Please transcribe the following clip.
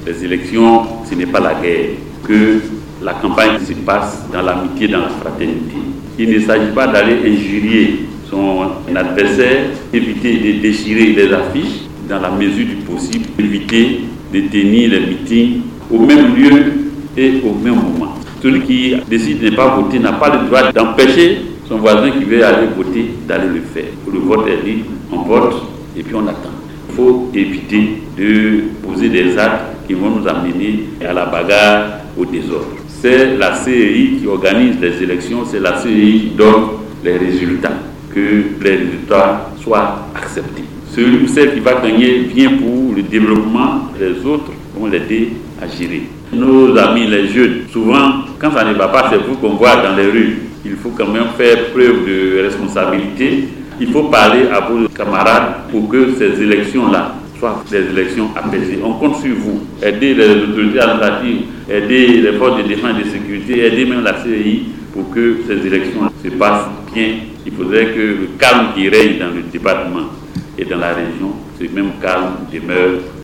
Les élections, ce n'est pas la guerre. Que la campagne se passe dans l'amitié, dans la fraternité. Il ne s'agit pas d'aller injurier son adversaire, éviter de déchirer les affiches dans la mesure du possible, éviter de tenir les meetings au même lieu et au même moment. Celui qui décide de ne pas voter n'a pas le droit d'empêcher son voisin qui veut aller voter d'aller le faire. Le vote est libre, on vote et puis on attend. Il faut éviter de poser des actes qui vont nous amener à la bagarre, au désordre. C'est la CEI qui organise les élections, c'est la CEI qui donne les résultats, que les résultats soient acceptés. Celui ou celle qui va gagner vient pour le développement, les autres vont l'aider à gérer. Nos amis les jeunes, souvent, quand ça ne va pas, c'est vous qu'on voit dans les rues. Il faut quand même faire preuve de responsabilité. Il faut parler à vos camarades pour que ces élections-là soient des élections apaisées. On compte sur vous. Aider les autorités administratives, aider les forces de défense et de sécurité, aider même la CEI pour que ces élections se passent bien. Il faudrait que le calme qui règne dans le département et dans la région, ce même calme demeure